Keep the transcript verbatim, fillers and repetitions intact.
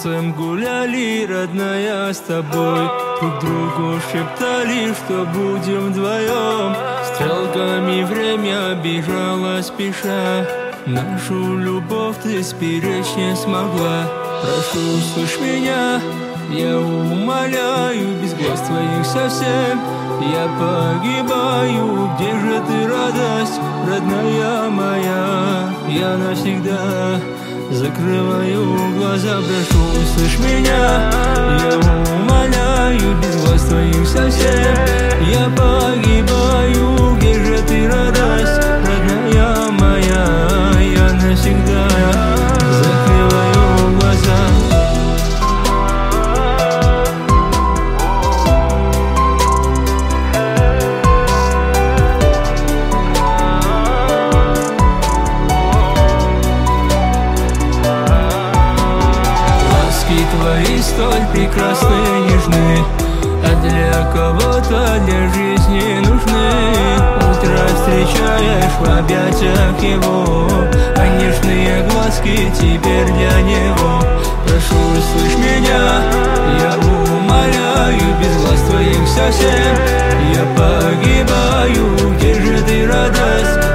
солнцем гуляли, родная, с тобой. Друг другу шептали, что будем вдвоем. Стрелками время бежало спеша. Нашу любовь ты сберечь не смогла. Прошу, слышь меня, я умоляю, без глаз твоих совсем я погибаю. Где же ты, радость, родная моя? Я навсегда закрываю глаза. Прошу, слышь меня, я умоляю, без глаз твоих совсем я погибаю. Где же ты, радость, родная моя? Я навсегда закрываю глаза. Твои столь прекрасные, нежны, а для кого-то для жизни нужны. Утро встречаешь в объятиях его, а нежные глазки теперь для него. Прошу, слышь меня, я умоляю, без глаз твоих совсем я погибаю. Где же ты, радость,